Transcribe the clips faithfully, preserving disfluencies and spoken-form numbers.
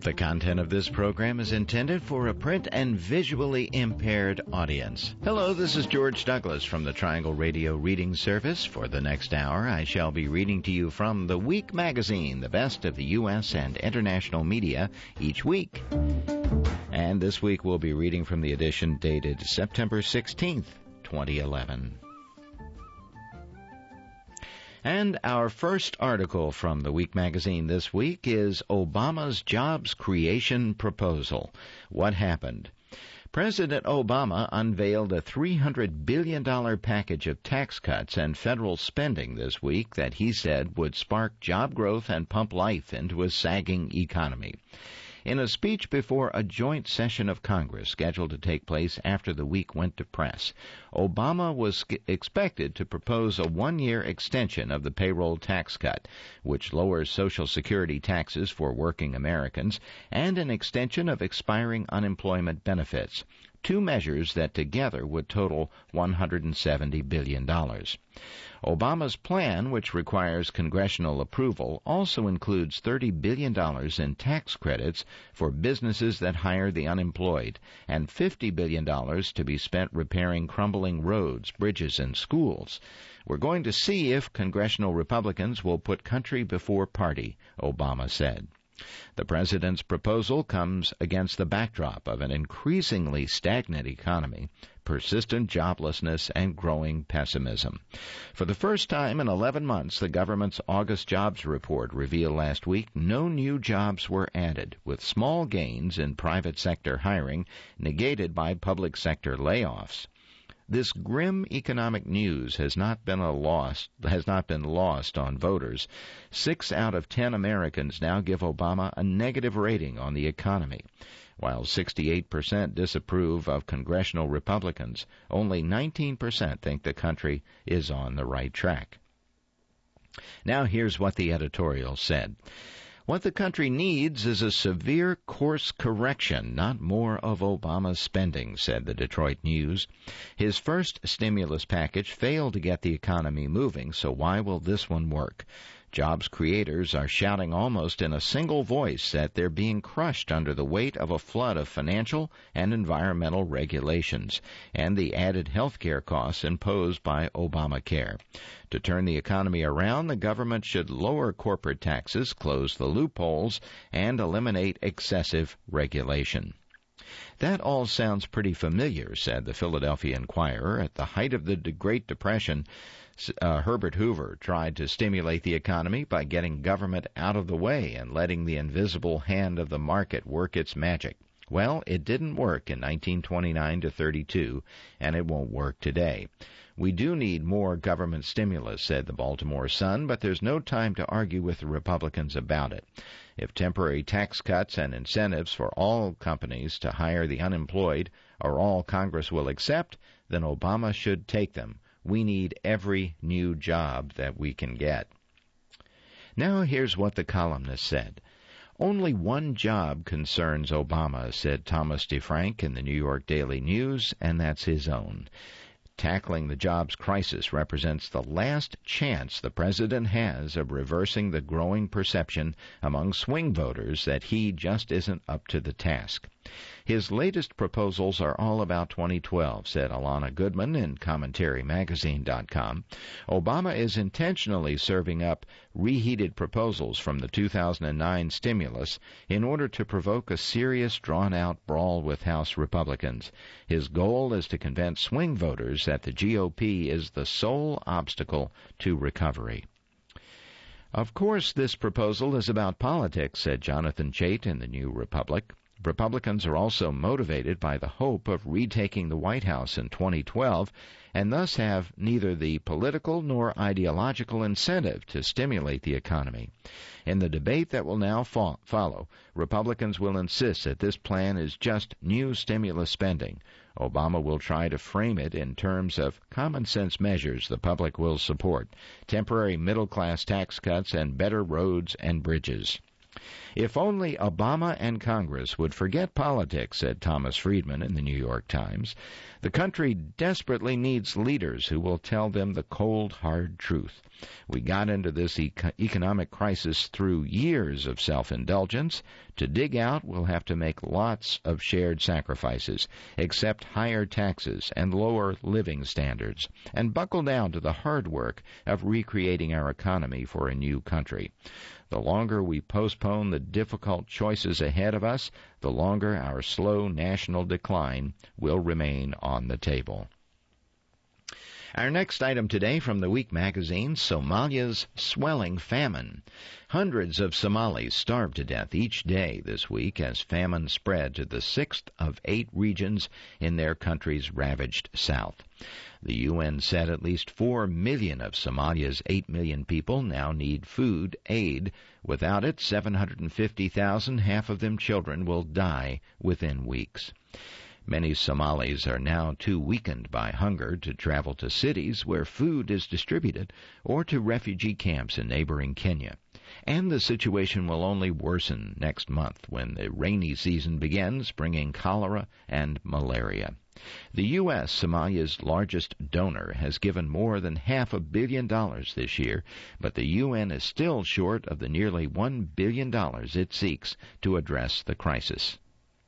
The content of this program is intended for a print and visually impaired audience. Hello, this is George Douglas from the Triangle Radio Reading Service. For the next hour, I shall be reading to you from The Week magazine, the best of the U S and international media each week. And this week we'll be reading from the edition dated September sixteenth, twenty eleven. And our first article from the Week magazine this week is Obama's Jobs Creation Proposal. What happened? President Obama unveiled a three hundred billion dollars package of tax cuts and federal spending this week that he said would spark job growth and pump life into a sagging economy. In a speech before a joint session of Congress scheduled to take place after the week went to press, Obama was expected to propose a one-year extension of the payroll tax cut, which lowers Social Security taxes for working Americans, and an extension of expiring unemployment benefits, two measures that together would total one hundred seventy billion dollars. Obama's plan, which requires congressional approval, also includes thirty billion dollars in tax credits for businesses that hire the unemployed, and fifty billion dollars to be spent repairing crumbling roads, bridges, and schools. We're going to see if congressional Republicans will put country before party, Obama said. The president's proposal comes against the backdrop of an increasingly stagnant economy, persistent joblessness, and growing pessimism. For the first time in eleven months, the government's August jobs report revealed last week no new jobs were added, with small gains in private sector hiring negated by public sector layoffs. This grim economic news has not been a lost has not been lost on voters. Six out of ten Americans now give Obama a negative rating on the economy. While sixty-eight percent disapprove of congressional Republicans, only nineteen percent think the country is on the right track. Now here's what the editorial said. What the country needs is a severe course correction, not more of Obama's spending, said the Detroit News. His first stimulus package failed to get the economy moving, so why will this one work? Jobs creators are shouting almost in a single voice that they're being crushed under the weight of a flood of financial and environmental regulations and the added health care costs imposed by Obamacare. To turn the economy around, the government should lower corporate taxes, close the loopholes, and eliminate excessive regulation. That all sounds pretty familiar, said the Philadelphia Inquirer. At the height of the Great Depression, uh, Herbert Hoover tried to stimulate the economy by getting government out of the way and letting the invisible hand of the market work its magic. Well, it didn't work in nineteen twenty-nine to thirty-two, and it won't work today. We do need more government stimulus, said the Baltimore Sun, but there's no time to argue with the Republicans about it. If temporary tax cuts and incentives for all companies to hire the unemployed are all Congress will accept, then Obama should take them. We need every new job that we can get. Now here's what the columnist said. Only one job concerns Obama, said Thomas DeFrank in the New York Daily News, and that's his own. Tackling the jobs crisis represents the last chance the president has of reversing the growing perception among swing voters that he just isn't up to the task. His latest proposals are all about twenty twelve, said Alana Goodman in commentary magazine dot com. Obama is intentionally serving up reheated proposals from the two thousand nine stimulus in order to provoke a serious, drawn-out brawl with House Republicans. His goal is to convince swing voters that the G O P is the sole obstacle to recovery. Of course, this proposal is about politics, said Jonathan Chait in the New Republic. Republicans are also motivated by the hope of retaking the White House in twenty twelve and thus have neither the political nor ideological incentive to stimulate the economy. In the debate that will now fo- follow, Republicans will insist that this plan is just new stimulus spending. Obama will try to frame it in terms of common-sense measures the public will support, temporary middle-class tax cuts, and better roads and bridges. If only Obama and Congress would forget politics, said Thomas Friedman in the New York Times. The country desperately needs leaders who will tell them the cold, hard truth. We got into this eco- economic crisis through years of self-indulgence. To dig out, we'll have to make lots of shared sacrifices, accept higher taxes and lower living standards, and buckle down to the hard work of recreating our economy for a new country. The longer we postpone the difficult choices ahead of us, the longer our slow national decline will remain on the table. Our next item today from the Week magazine, Somalia's swelling famine. Hundreds of Somalis starved to death each day this week as famine spread to the sixth of eight regions in their country's ravaged south. The U N said at least four million of Somalia's eight million people now need food aid. Without it, seven hundred fifty thousand, half of them children, will die within weeks. Many Somalis are now too weakened by hunger to travel to cities where food is distributed or to refugee camps in neighboring Kenya. And the situation will only worsen next month when the rainy season begins, bringing cholera and malaria. The U S, Somalia's largest donor, has given more than half a billion dollars this year, but the U N is still short of the nearly one billion dollars it seeks to address the crisis.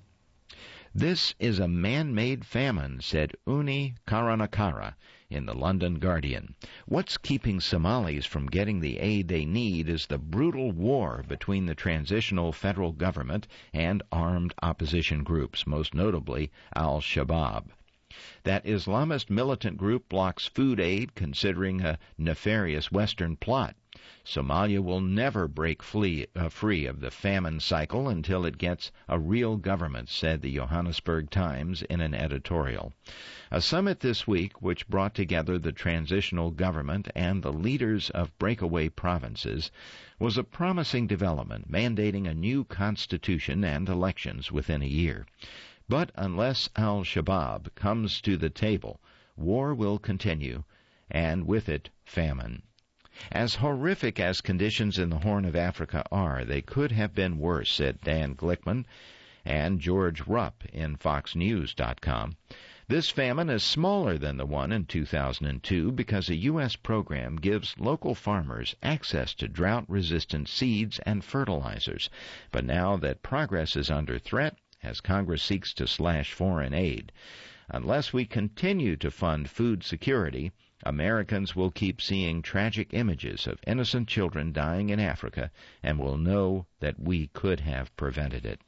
This is a man-made famine, said Uni Karanakara in the London Guardian. What's keeping Somalis from getting the aid they need is the brutal war between the transitional federal government and armed opposition groups, most notably Al-Shabaab. That Islamist militant group blocks food aid, considering a nefarious Western plot. Somalia will never break flee, uh, free of the famine cycle until it gets a real government, said the Johannesburg Times in an editorial. A summit this week, which brought together the transitional government and the leaders of breakaway provinces, was a promising development, mandating a new constitution and elections within a year. But unless Al-Shabaab comes to the table, war will continue, and with it, famine. As horrific as conditions in the Horn of Africa are, they could have been worse, said Dan Glickman and George Rupp in Fox News dot com. This famine is smaller than the one in two thousand two because a U S program gives local farmers access to drought-resistant seeds and fertilizers. But now that progress is under threat, as Congress seeks to slash foreign aid, unless we continue to fund food security, Americans will keep seeing tragic images of innocent children dying in Africa and will know that we could have prevented it.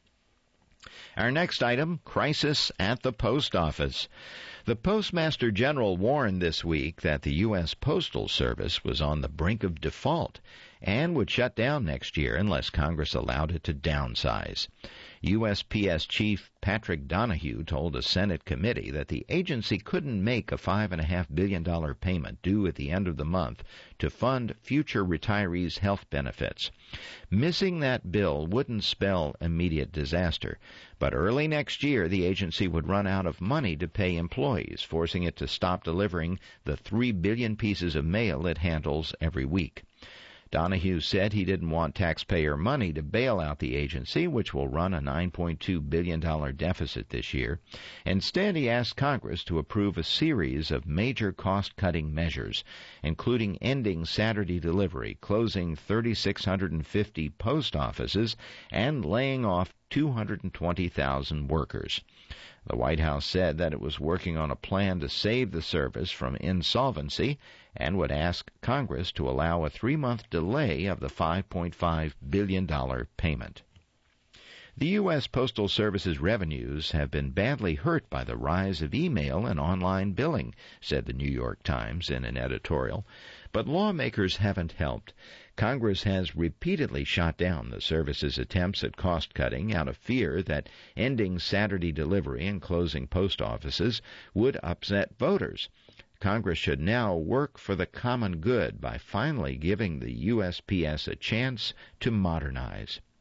Our next item, crisis at the post office. The Postmaster General warned this week that the U S Postal Service was on the brink of default and would shut down next year unless Congress allowed it to downsize. U S P S Chief Patrick Donahue told a Senate committee that the agency couldn't make a five point five billion dollars payment due at the end of the month to fund future retirees' health benefits. Missing that bill wouldn't spell immediate disaster, but early next year the agency would run out of money to pay employees, forcing it to stop delivering the three billion pieces of mail it handles every week. Donahue said he didn't want taxpayer money to bail out the agency, which will run a nine point two billion dollars deficit this year. Instead, he asked Congress to approve a series of major cost-cutting measures, including ending Saturday delivery, closing three thousand six hundred fifty post offices, and laying off two hundred twenty thousand workers. The White House said that it was working on a plan to save the service from insolvency and would ask Congress to allow a three-month delay of the five point five billion dollars payment. The U S Postal Service's revenues have been badly hurt by the rise of email and online billing, said the New York Times in an editorial. But lawmakers haven't helped. Congress has repeatedly shot down the service's attempts at cost-cutting out of fear that ending Saturday delivery and closing post offices would upset voters. Congress should now work for the common good by finally giving the U S P S a chance to modernize.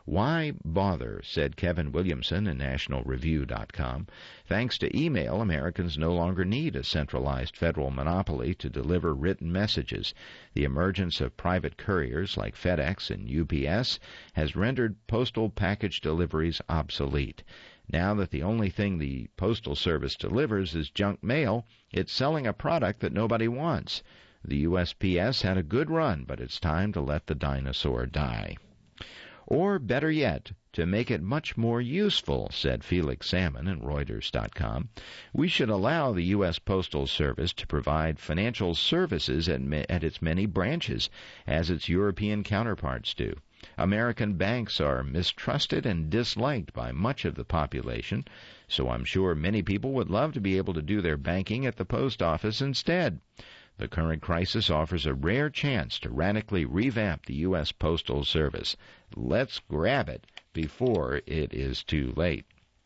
Why bother, said Kevin Williamson in National Review dot com. Thanks to email, Americans no longer need a centralized federal monopoly to deliver written messages. The emergence of private couriers like FedEx and U P S has rendered postal package deliveries obsolete. Now that the only thing the Postal Service delivers is junk mail, it's selling a product that nobody wants. The U S P S had a good run, but it's time to let the dinosaur die. Or, better yet, to make it much more useful, said Felix Salmon in Reuters dot com. We should allow the U S Postal Service to provide financial services at, at its many branches, as its European counterparts do. American banks are mistrusted and disliked by much of the population, so I'm sure many people would love to be able to do their banking at the post office instead. The current crisis offers a rare chance to radically revamp the U S Postal Service. Let's grab it before it is too late.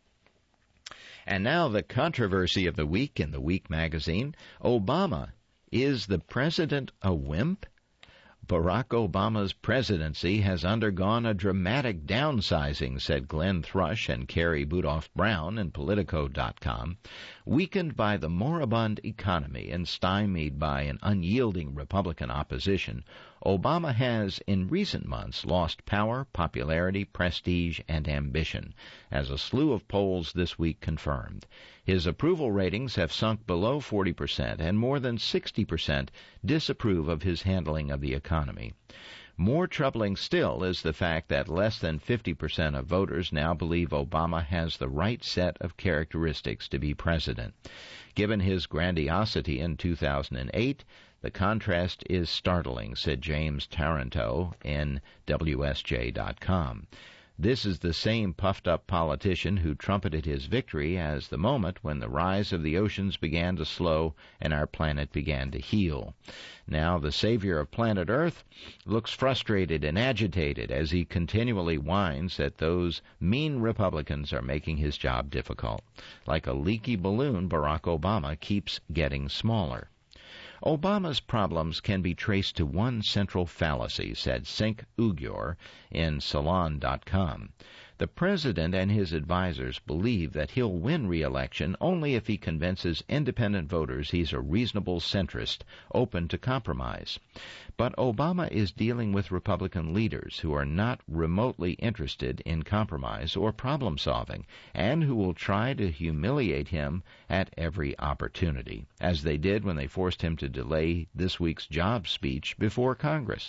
And now the controversy of the week in the Week magazine. Obama, is the president a wimp? Barack Obama's presidency has undergone a dramatic downsizing, said Glenn Thrush and Carrie Budoff-Brown in Politico dot com. Weakened by the moribund economy and stymied by an unyielding Republican opposition, Obama has, in recent months, lost power, popularity, prestige, and ambition, as a slew of polls this week confirmed. His approval ratings have sunk below forty percent, and more than sixty percent disapprove of his handling of the economy. More troubling still is the fact that less than fifty percent of voters now believe Obama has the right set of characteristics to be president. Given his grandiosity in two thousand eight, the contrast is startling, said James Taranto in W S J dot com. This is the same puffed-up politician who trumpeted his victory as the moment when the rise of the oceans began to slow and our planet began to heal. Now the savior of planet Earth looks frustrated and agitated as he continually whines that those mean Republicans are making his job difficult. Like a leaky balloon, Barack Obama keeps getting smaller. Obama's problems can be traced to one central fallacy, said Cenk Uygur in Salon dot com. The president and his advisers believe that he'll win re-election only if he convinces independent voters he's a reasonable centrist, open to compromise. But Obama is dealing with Republican leaders who are not remotely interested in compromise or problem-solving, and who will try to humiliate him at every opportunity, as they did when they forced him to delay this week's job speech before Congress.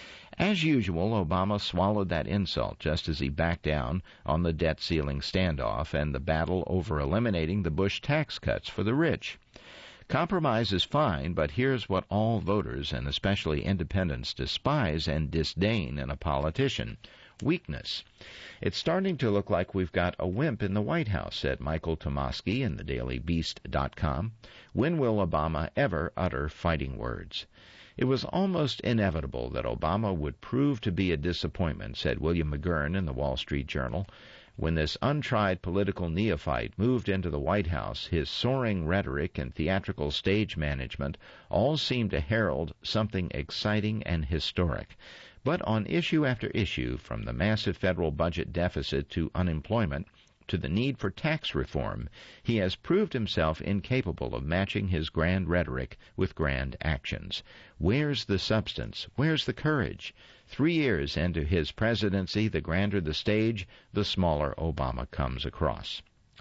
As usual, Obama swallowed that insult just as he backed down on the debt ceiling standoff and the battle over eliminating the Bush tax cuts for the rich. Compromise is fine, but here's what all voters, and especially independents, despise and disdain in a politician: weakness. It's starting to look like we've got a wimp in the White House, said Michael Tomasky in the Daily Beast dot com. When will Obama ever utter fighting words? It was almost inevitable that Obama would prove to be a disappointment, said William McGurn in the Wall Street Journal. When this untried political neophyte moved into the White House, his soaring rhetoric and theatrical stage management all seemed to herald something exciting and historic. But on issue after issue, from the massive federal budget deficit to unemployment, to the need for tax reform, he has proved himself incapable of matching his grand rhetoric with grand actions. Where's the substance? Where's the courage? Three years into his presidency, the grander the stage, the smaller Obama comes across.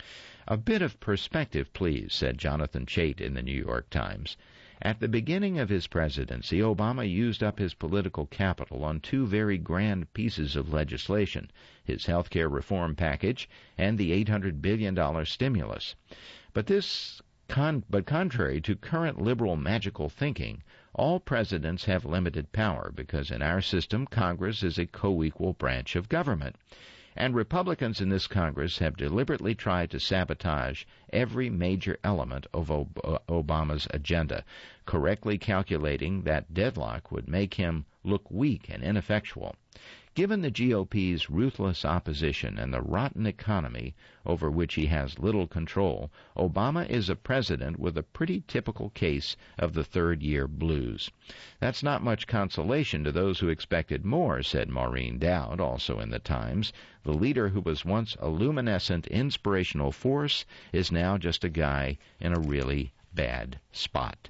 A bit of perspective, please, said Jonathan Chait in the New York Times. At the beginning of his presidency, Obama used up his political capital on two very grand pieces of legislation, his health care reform package and the eight hundred billion dollars stimulus. But this, con- but contrary to current liberal magical thinking, all presidents have limited power because in our system, Congress is a co-equal branch of government. And Republicans in this Congress have deliberately tried to sabotage every major element of Ob- Obama's agenda, correctly calculating that deadlock would make him look weak and ineffectual. Given the G O P's ruthless opposition and the rotten economy over which he has little control, Obama is a president with a pretty typical case of the third-year blues. That's not much consolation to those who expected more, said Maureen Dowd, also in the Times. The leader who was once a luminescent, inspirational force is now just a guy in a really bad spot.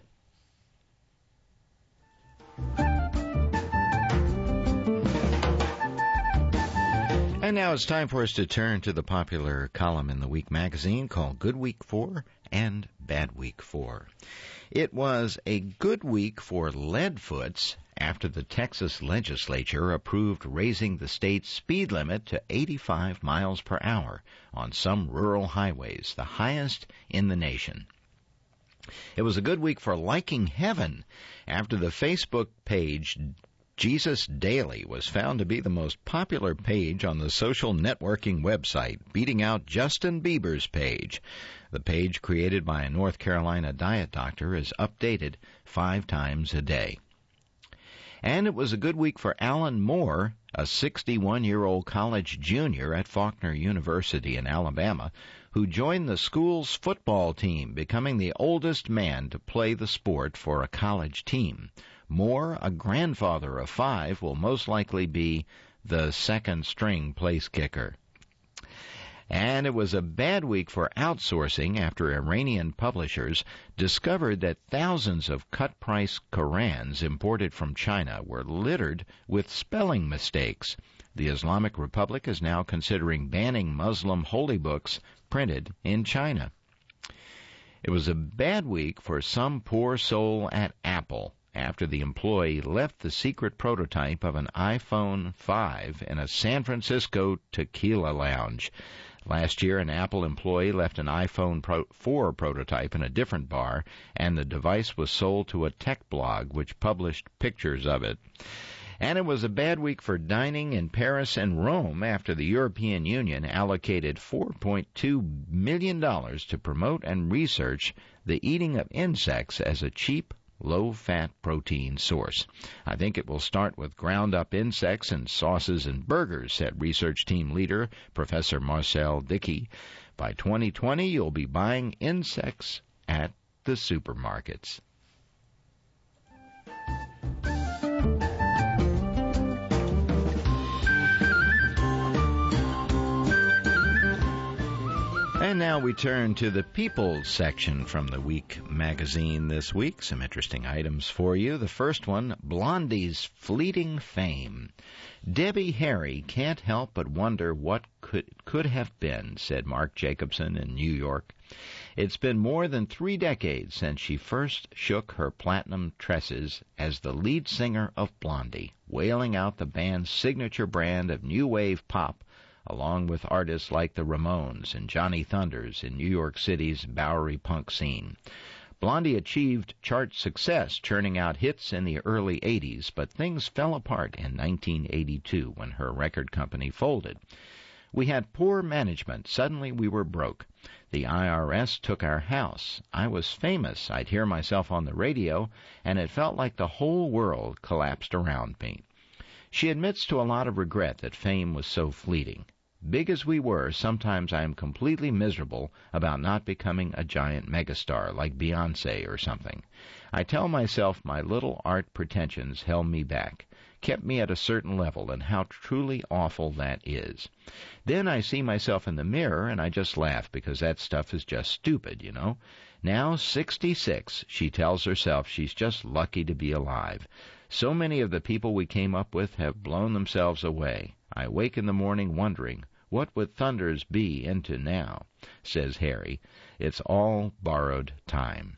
And now it's time for us to turn to the popular column in the Week magazine called Good Week four and Bad Week four. It was a good week for leadfoots after the Texas legislature approved raising the state's speed limit to eighty-five miles per hour on some rural highways, the highest in the nation. It was a good week for liking heaven after the Facebook page Jesus Daily was found to be the most popular page on the social networking website, beating out Justin Bieber's page. The page, created by a North Carolina diet doctor, is updated five times a day. And it was a good week for Alan Moore, a sixty-one-year-old college junior at Faulkner University in Alabama, who joined the school's football team, becoming the oldest man to play the sport for a college team. Moore, a grandfather of five, will most likely be the second-string place kicker. And it was a bad week for outsourcing after Iranian publishers discovered that thousands of cut-price Qurans imported from China were littered with spelling mistakes. The Islamic Republic is now considering banning Muslim holy books printed in China. It was a bad week for some poor soul at Apple after the employee left the secret prototype of an iPhone five in a San Francisco tequila lounge. Last year, an Apple employee left an iPhone four prototype in a different bar, and the device was sold to a tech blog which published pictures of it. And it was a bad week for dining in Paris and Rome after the European Union allocated four point two million dollars to promote and research the eating of insects as a cheap, low-fat protein source. I think it will start with ground-up insects in sauces and burgers, said research team leader Professor Marcel Dickey. By twenty twenty, you'll be buying insects at the supermarkets. And now we turn to the People's section from the Week magazine this week. Some interesting items for you. The first one, Blondie's fleeting fame. Debbie Harry can't help but wonder what could could have been, said Mark Jacobson in New York. It's been more than three decades since she first shook her platinum tresses as the lead singer of Blondie, wailing out the band's signature brand of new wave pop, along with artists like the Ramones and Johnny Thunders in New York City's Bowery punk scene. Blondie achieved chart success, churning out hits in the early eighties, but things fell apart in nineteen eighty-two when her record company folded. We had poor management. Suddenly we were broke. The I R S took our house. I was famous. I'd hear myself on the radio, and it felt like the whole world collapsed around me. She admits to a lot of regret that fame was so fleeting. Big as we were, sometimes I am completely miserable about not becoming a giant megastar like Beyonce or something. I tell myself my little art pretensions held me back, kept me at a certain level, and how truly awful that is. Then I see myself in the mirror and I just laugh because that stuff is just stupid, you know. Now, sixty-six, she tells herself she's just lucky to be alive. So many of the people we came up with have blown themselves away. I wake in the morning wondering, what would Thunders be into now? Says Harry. It's all borrowed time.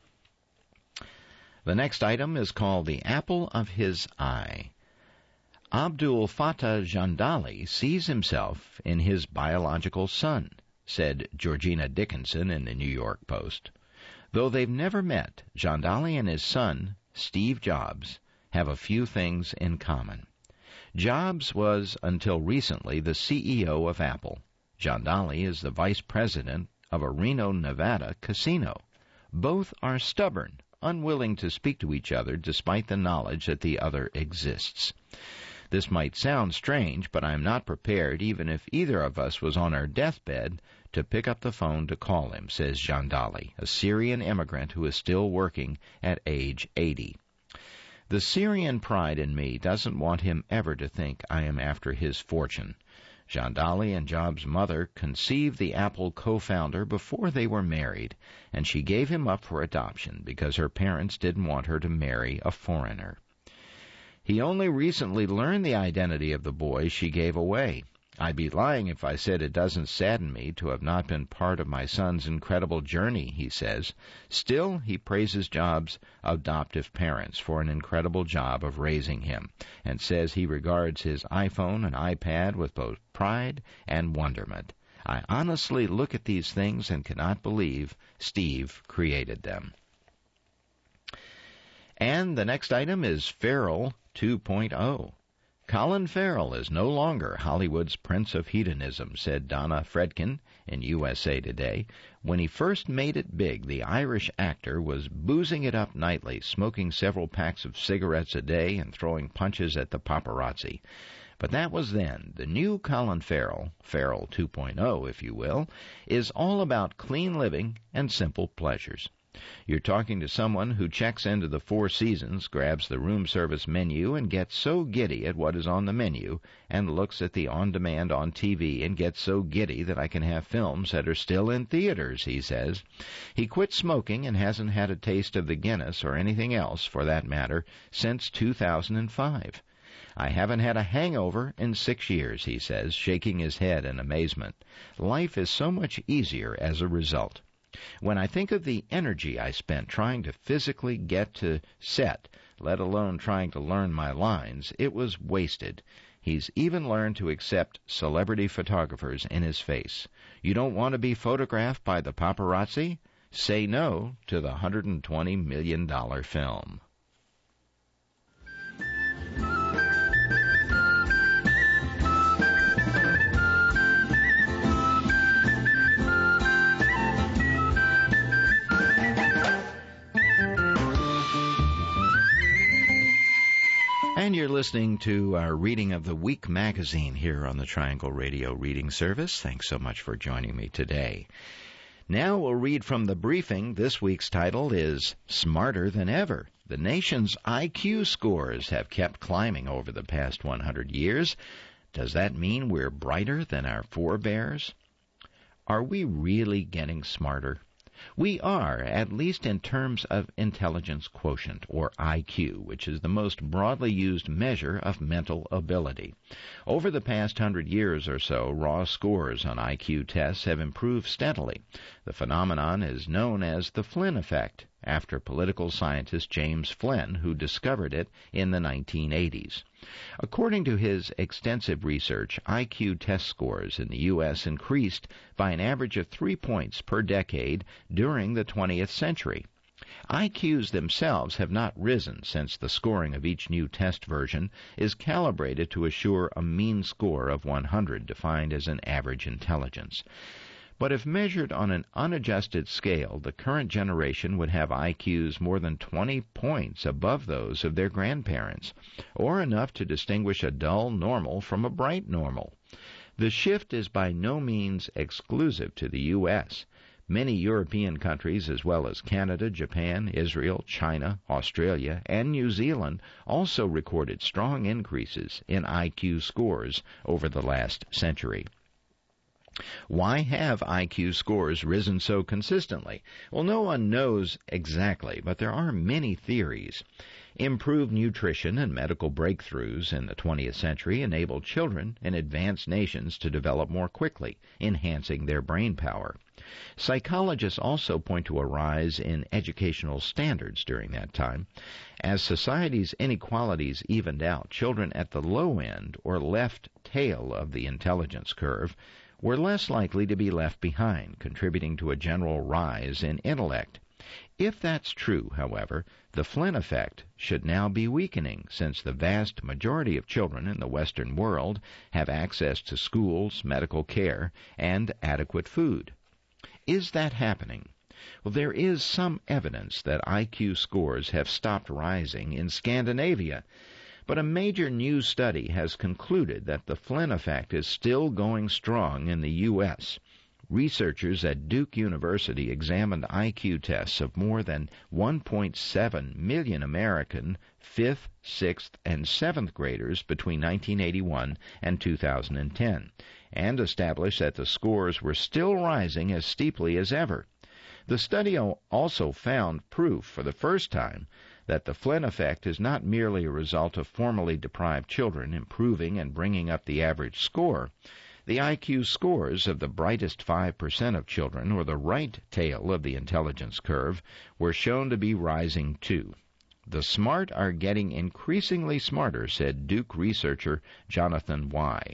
The next item is called The Apple of His Eye. Abdul Fattah Jandali sees himself in his biological son, said Georgina Dickinson in the New York Post. Though they've never met, Jandali and his son, Steve Jobs, have a few things in common. Jobs was, until recently, the C E O of Apple. Jandali is the vice president of a Reno, Nevada casino. Both are stubborn, unwilling to speak to each other despite the knowledge that the other exists. This might sound strange, but I'm not prepared, even if either of us was on our deathbed, to pick up the phone to call him, says Jandali, a Syrian immigrant who is still working at age eighty. The Syrian pride in me doesn't want him ever to think I am after his fortune. Jandali and Job's mother conceived the Apple co-founder before they were married, and she gave him up for adoption because her parents didn't want her to marry a foreigner. He only recently learned the identity of the boy she gave away. I'd be lying if I said it doesn't sadden me to have not been part of my son's incredible journey, he says. Still, he praises Job's adoptive parents for an incredible job of raising him, and says he regards his iPhone and iPad with both pride and wonderment. I honestly look at these things and cannot believe Steve created them. And the next item is Farrell two point oh. Colin Farrell is no longer Hollywood's Prince of Hedonism, said Donna Fredkin in U S A Today. When he first made it big, the Irish actor was boozing it up nightly, smoking several packs of cigarettes a day and throwing punches at the paparazzi. But that was then. The new Colin Farrell, Farrell two point oh, if you will, is all about clean living and simple pleasures. You're talking to someone who checks into the Four Seasons, grabs the room service menu, and gets so giddy at what is on the menu, and looks at the on-demand on T V and gets so giddy that I can have films that are still in theaters, he says. He quit smoking and hasn't had a taste of the Guinness, or anything else, for that matter, since two thousand five. I haven't had a hangover in six years, he says, shaking his head in amazement. Life is so much easier as a result. When I think of the energy I spent trying to physically get to set, let alone trying to learn my lines, it was wasted. He's even learned to accept celebrity photographers in his face. You don't want to be photographed by the paparazzi? Say no to the one hundred twenty million dollars film. And you're listening to our Reading of the Week magazine here on the Triangle Radio Reading Service. Thanks so much for joining me today. Now we'll read from the briefing. This week's title is Smarter Than Ever. The nation's I Q scores have kept climbing over the past one hundred years. Does that mean we're brighter than our forebears? Are we really getting smarter? We are, at least in terms of intelligence quotient, or I Q, which is the most broadly used measure of mental ability. Over the past hundred years or so, raw scores on I Q tests have improved steadily. The phenomenon is known as the Flynn effect, after political scientist James Flynn, who discovered it in the nineteen eighties. According to his extensive research, I Q test scores in the U S increased by an average of three points per decade during the twentieth century. I Qs themselves have not risen since the scoring of each new test version is calibrated to assure a mean score of one hundred, defined as an average intelligence. But if measured on an unadjusted scale, the current generation would have I Qs more than twenty points above those of their grandparents, or enough to distinguish a dull normal from a bright normal. The shift is by no means exclusive to the U S Many European countries, as well as Canada, Japan, Israel, China, Australia, and New Zealand, also recorded strong increases in I Q scores over the last century. Why have I Q scores risen so consistently? Well, no one knows exactly, but there are many theories. Improved nutrition and medical breakthroughs in the twentieth century enabled children in advanced nations to develop more quickly, enhancing their brain power. Psychologists also point to a rise in educational standards during that time. As society's inequalities evened out, children at the low end or left tail of the intelligence curve were less likely to be left behind, contributing to a general rise in intellect. If that's true, however, the Flynn effect should now be weakening, since the vast majority of children in the Western world have access to schools, medical care, and adequate food. Is that happening? Well, there is some evidence that I Q scores have stopped rising in Scandinavia, but a major new study has concluded that the Flynn effect is still going strong in the U S Researchers at Duke University examined I Q tests of more than one point seven million American fifth, sixth, and seventh graders between nineteen eighty-one and two thousand ten, and established that the scores were still rising as steeply as ever. The study also found proof for the first time that the Flynn effect is not merely a result of formerly deprived children improving and bringing up the average score. The I Q scores of the brightest five percent of children, or the right tail of the intelligence curve, were shown to be rising too. The smart are getting increasingly smarter, said Duke researcher Jonathan Y.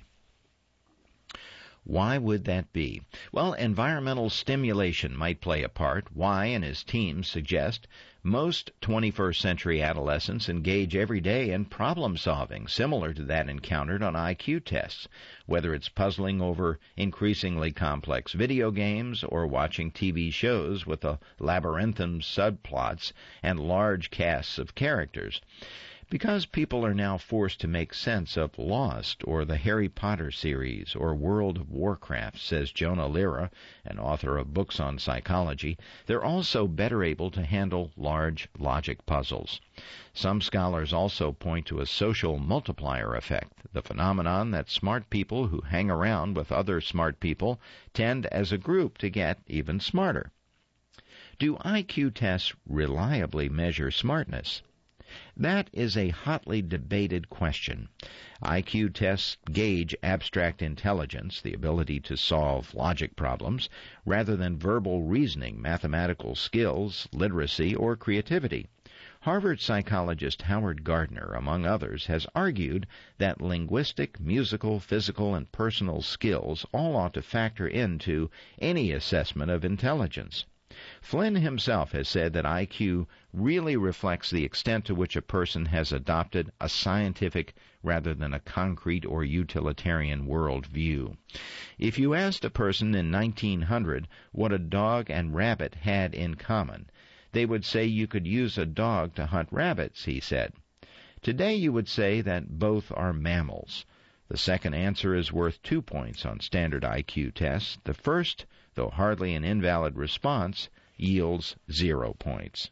Why would that be? Well, environmental stimulation might play a part. Y and his team suggest most twenty-first century adolescents engage every day in problem solving, similar to that encountered on I Q tests, whether it's puzzling over increasingly complex video games or watching T V shows with a labyrinthine subplots and large casts of characters. Because people are now forced to make sense of Lost or the Harry Potter series or World of Warcraft, says Jonah Lira, an author of books on psychology, they're also better able to handle large logic puzzles. Some scholars also point to a social multiplier effect, the phenomenon that smart people who hang around with other smart people tend as a group to get even smarter. Do I Q tests reliably measure smartness? That is a hotly debated question. I Q tests gauge abstract intelligence, the ability to solve logic problems, rather than verbal reasoning, mathematical skills, literacy, or creativity. Harvard psychologist Howard Gardner, among others, has argued that linguistic, musical, physical, and personal skills all ought to factor into any assessment of intelligence. Flynn himself has said that I Q really reflects the extent to which a person has adopted a scientific rather than a concrete or utilitarian world view. If you asked a person in nineteen hundred what a dog and rabbit had in common, they would say you could use a dog to hunt rabbits, he said. Today you would say that both are mammals. The second answer is worth two points on standard I Q tests. The first, though hardly an invalid response, yields zero points.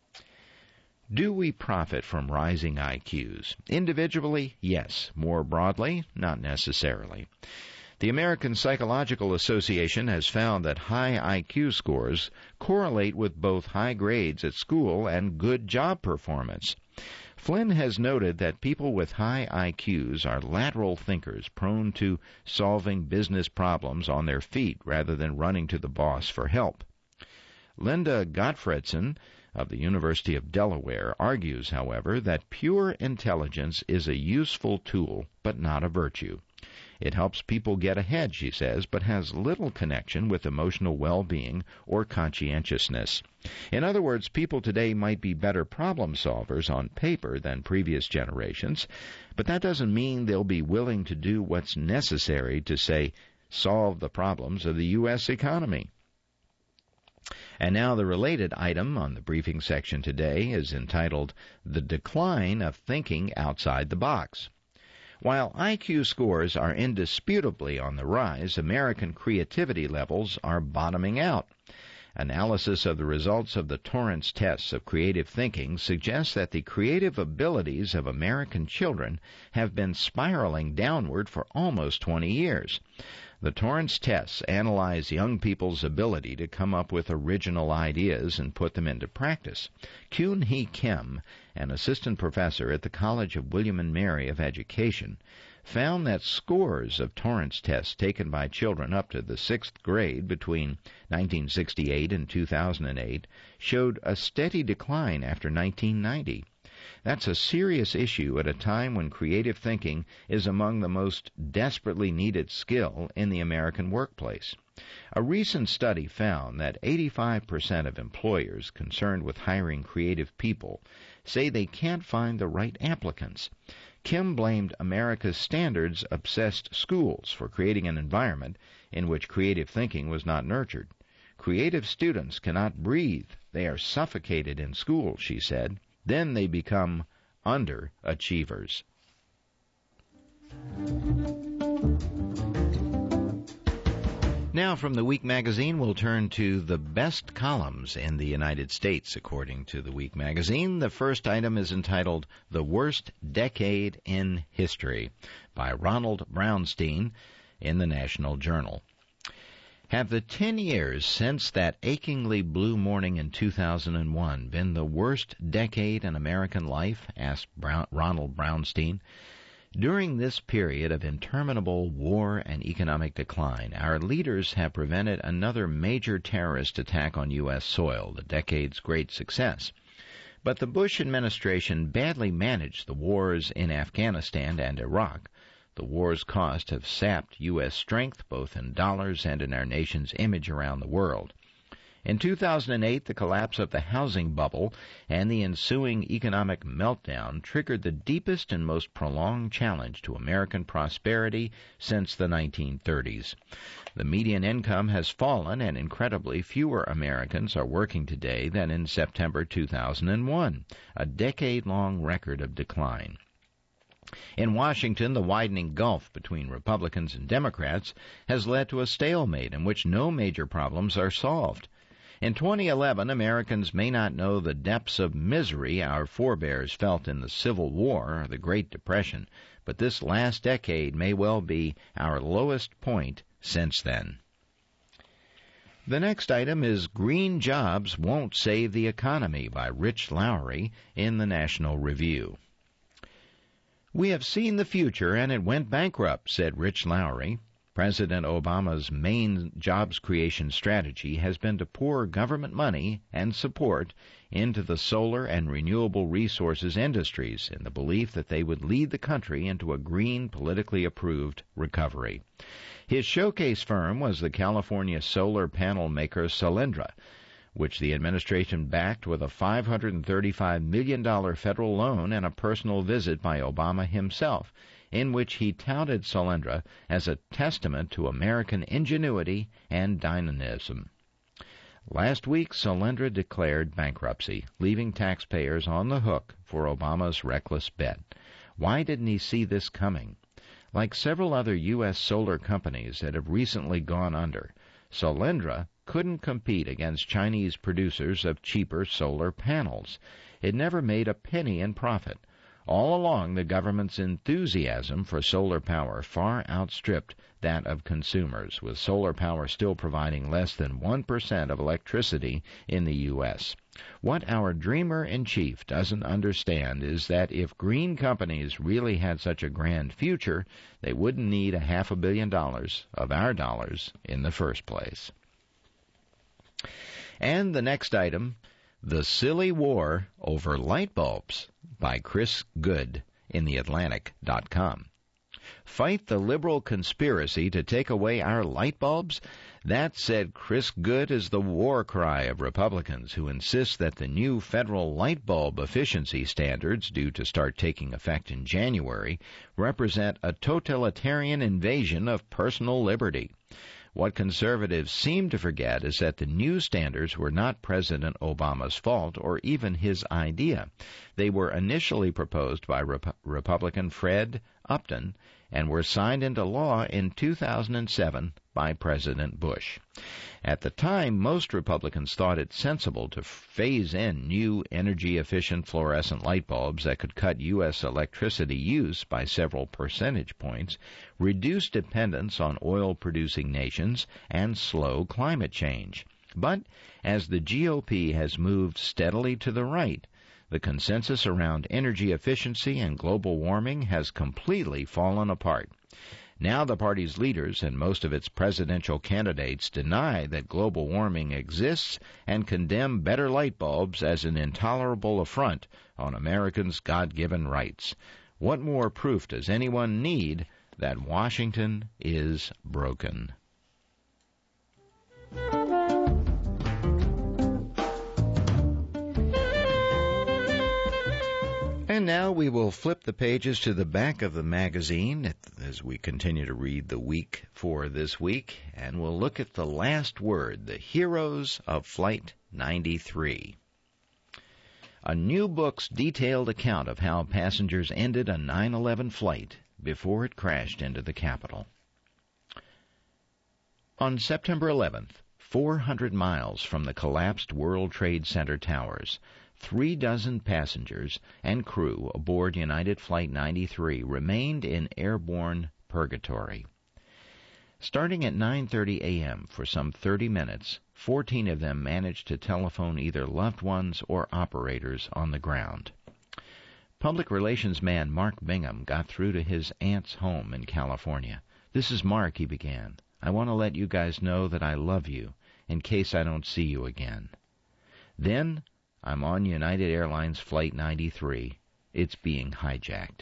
Do we profit from rising I Qs? Individually, yes. More broadly, not necessarily. The American Psychological Association has found that high I Q scores correlate with both high grades at school and good job performance. Flynn has noted that people with high I Qs are lateral thinkers, prone to solving business problems on their feet rather than running to the boss for help. Linda Gottfredson of the University of Delaware argues, however, that pure intelligence is a useful tool, but not a virtue. It helps people get ahead, she says, but has little connection with emotional well-being or conscientiousness. In other words, people today might be better problem solvers on paper than previous generations, but that doesn't mean they'll be willing to do what's necessary to, say, solve the problems of the U S economy. And now the related item on the briefing section today is entitled, The Decline of Thinking Outside the Box. While I Q scores are indisputably on the rise, American creativity levels are bottoming out. Analysis of the results of the Torrance tests of creative thinking suggests that the creative abilities of American children have been spiraling downward for almost twenty years. The Torrance tests analyze young people's ability to come up with original ideas and put them into practice. Kyun-hee Kim, an assistant professor at the College of William and Mary of Education, found that scores of Torrance tests taken by children up to the sixth grade between nineteen sixty-eight and two thousand eight showed a steady decline after nineteen ninety. That's a serious issue at a time when creative thinking is among the most desperately needed skill in the American workplace. A recent study found that eighty-five percent of employers concerned with hiring creative people say they can't find the right applicants. Kim blamed America's standards-obsessed schools for creating an environment in which creative thinking was not nurtured. creative students cannot breathe. They are suffocated in school, she said. Then they become underachievers. Now from the Week magazine, we'll turn to the best columns in the United States, according to the Week magazine. The first item is entitled The Worst Decade in History by Ronald Brownstein in the National Journal. Have the ten years since that achingly blue morning in two thousand one been the worst decade in American life? Asked Brown, Ronald Brownstein. During this period of interminable war and economic decline, our leaders have prevented another major terrorist attack on U S soil, the decade's great success. But the Bush administration badly managed the wars in Afghanistan and Iraq. The war's cost have sapped U S strength, both in dollars and in our nation's image around the world. In two thousand eight, the collapse of the housing bubble and the ensuing economic meltdown triggered the deepest and most prolonged challenge to American prosperity since the nineteen thirties. The median income has fallen, and incredibly fewer Americans are working today than in September two thousand one, a decade-long record of decline. In Washington, the widening gulf between Republicans and Democrats has led to a stalemate in which no major problems are solved. In twenty eleven, Americans may not know the depths of misery our forebears felt in the Civil War or the Great Depression, but this last decade may well be our lowest point since then. The next item is Green Jobs Won't Save the Economy by Rich Lowry in the National Review. We have seen the future and it went bankrupt, said Rich Lowry. President Obama's main jobs creation strategy has been to pour government money and support into the solar and renewable resources industries in the belief that they would lead the country into a green, politically approved recovery. His showcase firm was the California solar panel maker Solyndra, which the administration backed with a five hundred thirty-five million dollars federal loan and a personal visit by Obama himself, in which he touted Solyndra as a testament to American ingenuity and dynamism. Last week, Solyndra declared bankruptcy, leaving taxpayers on the hook for Obama's reckless bet. Why didn't he see this coming? Like several other U S solar companies that have recently gone under, Solyndra couldn't compete against Chinese producers of cheaper solar panels. It never made a penny in profit. All along, the government's enthusiasm for solar power far outstripped that of consumers, with solar power still providing less than one percent of electricity in the U S. What our dreamer-in-chief doesn't understand is that if green companies really had such a grand future, they wouldn't need a half a billion dollars of our dollars in the first place. And the next item, The Silly War Over Light Bulbs by Chris Good in the Atlantic dot com. Fight the liberal conspiracy to take away our light bulbs? That, said Chris Good, is the war cry of Republicans who insist that the new federal light bulb efficiency standards, due to start taking effect in January, represent a totalitarian invasion of personal liberty. What conservatives seem to forget is that the new standards were not President Obama's fault or even his idea. They were initially proposed by Rep- Republican Fred Upton and were signed into law in two thousand seven by President Bush. At the time, most Republicans thought it sensible to phase in new energy-efficient fluorescent light bulbs that could cut U S electricity use by several percentage points, reduce dependence on oil-producing nations, and slow climate change. But as the G O P has moved steadily to the right, the consensus around energy efficiency and global warming has completely fallen apart. Now the party's leaders and most of its presidential candidates deny that global warming exists and condemn better light bulbs as an intolerable affront on Americans' God-given rights. What more proof does anyone need that Washington is broken? And now we will flip the pages to the back of the magazine as we continue to read the week for this week, and we'll look at the last word, the heroes of Flight ninety-three. A new book's detailed account of how passengers ended a nine eleven flight before it crashed into the Capitol. On September eleventh, four hundred miles from the collapsed World Trade Center towers, three dozen passengers and crew aboard United Flight ninety-three remained in airborne purgatory. Starting at nine thirty a.m. for some thirty minutes, fourteen of them managed to telephone either loved ones or operators on the ground. Public relations man Mark Bingham got through to his aunt's home in California. "This is Mark," he began. "I want to let you guys know that I love you, in case I don't see you again. Then, I'm on United Airlines Flight ninety-three. It's being hijacked."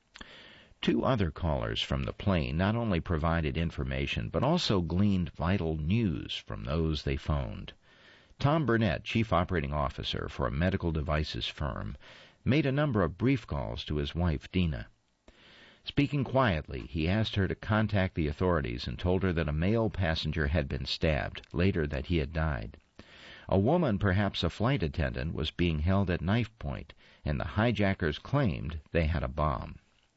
Two other callers from the plane not only provided information, but also gleaned vital news from those they phoned. Tom Burnett, chief operating officer for a medical devices firm, made a number of brief calls to his wife, Dina. Speaking quietly, he asked her to contact the authorities and told her that a male passenger had been stabbed, later that he had died. A woman, perhaps a flight attendant, was being held at knife point, and the hijackers claimed they had a bomb.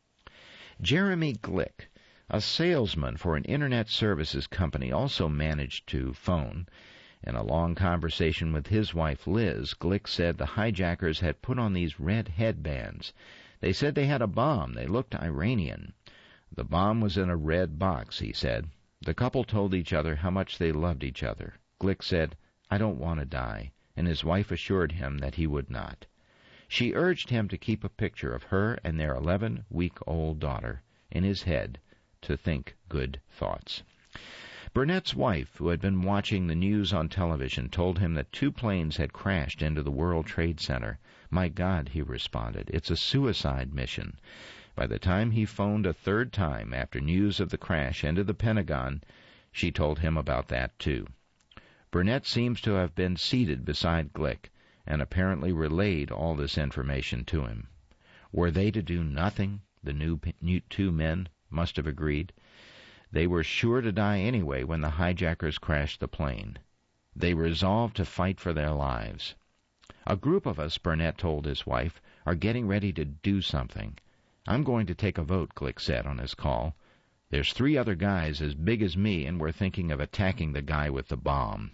Jeremy Glick, a salesman for an internet services company, also managed to phone. In a long conversation with his wife, Liz, Glick said the hijackers had put on these red headbands. They said they had a bomb. They looked Iranian. The bomb was in a red box, he said. The couple told each other how much they loved each other. Glick said, "I don't want to die," and his wife assured him that he would not. She urged him to keep a picture of her and their eleven-week-old daughter in his head to think good thoughts. Burnett's wife, who had been watching the news on television, told him that two planes had crashed into the World Trade Center. "My God," he responded, "it's a suicide mission." By the time he phoned a third time after news of the crash into the Pentagon, she told him about that too. Burnett seems to have been seated beside Glick and apparently relayed all this information to him. Were they to do nothing? The new, new two men must have agreed. They were sure to die anyway when the hijackers crashed the plane. They resolved to fight for their lives. "A group of us," Burnett told his wife, "are getting ready to do something. I'm going to take a vote," Glick said on his call. "There's three other guys as big as me, and we're thinking of attacking the guy with the bomb."